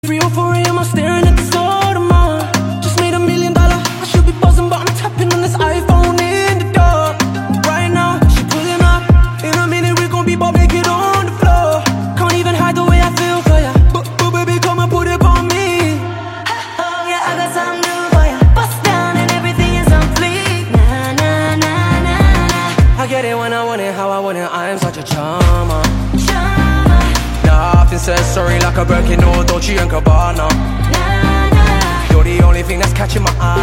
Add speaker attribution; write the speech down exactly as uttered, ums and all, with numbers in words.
Speaker 1: three or four a m I'm staring at the Sodomon. Just made a million dollar, I should be buzzing, but I'm tapping on this iPhone in the dark. Right now, she pulling up. In a minute we gon' be both naked on the floor. Can't even hide the way I feel for ya. But, but baby, come and put it on me.
Speaker 2: Oh yeah, I got something new for ya. Bust down and everything is on fleek. Nah, nah, nah, nah, nah.
Speaker 1: I get it when I want it, how I want it. I am such a charmer.
Speaker 2: Drama.
Speaker 1: Nothing says sorry like a Birkin or Dolce and Gabbana.
Speaker 2: Nah, nah.
Speaker 1: You're the only thing that's catching my eye.